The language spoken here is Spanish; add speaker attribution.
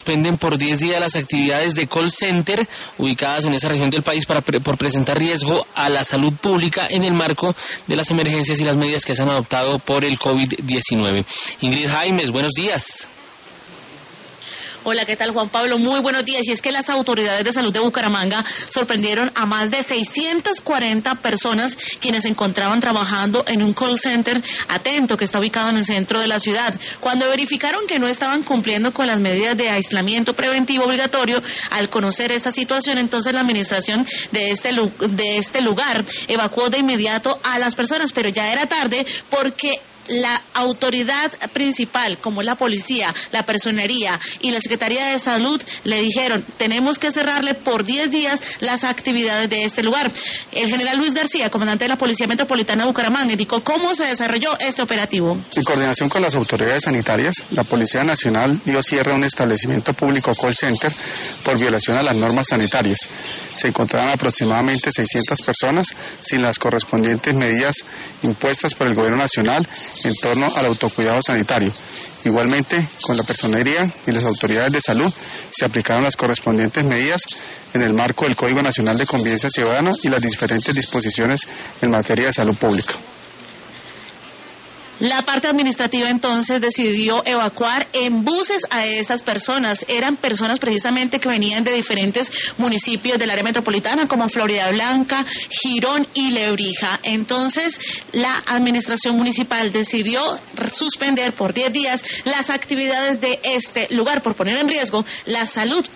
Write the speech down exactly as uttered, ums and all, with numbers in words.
Speaker 1: Suspenden por diez días las actividades de call center ubicadas en esa región del país para pre- por presentar riesgo a la salud pública en el marco de las emergencias y las medidas que se han adoptado por el COVID diecinueve. Ingrid Jaimes, buenos días.
Speaker 2: Hola, ¿qué tal, Juan Pablo? Muy buenos días. Y es que las autoridades de salud de Bucaramanga sorprendieron a más de seiscientas cuarenta personas quienes se encontraban trabajando en un call center Atento, que está ubicado en el centro de la ciudad. Cuando verificaron que no estaban cumpliendo con las medidas de aislamiento preventivo obligatorio, al conocer esta situación, entonces la administración de este, de este lugar evacuó de inmediato a las personas, pero ya era tarde porque la autoridad principal, como la policía, la personería y la Secretaría de Salud, le dijeron, tenemos que cerrarle por diez días las actividades de este lugar. El general Luis García, comandante de la Policía Metropolitana de Bucaramanga, indicó cómo se desarrolló este operativo.
Speaker 3: En coordinación con las autoridades sanitarias, la Policía Nacional dio cierre a un establecimiento público call center por violación a las normas sanitarias. Se encontraban aproximadamente seiscientas personas sin las correspondientes medidas impuestas por el Gobierno Nacional en torno al autocuidado sanitario. Igualmente, con la personería y las autoridades de salud se aplicaron las correspondientes medidas en el marco del Código Nacional de Convivencia Ciudadana y las diferentes disposiciones en materia de salud pública.
Speaker 2: La parte administrativa entonces decidió evacuar en buses a estas personas. Eran personas precisamente que venían de diferentes municipios del área metropolitana como Florida Blanca, Girón y Lebrija. Entonces la administración municipal decidió suspender por diez días las actividades de este lugar por poner en riesgo la salud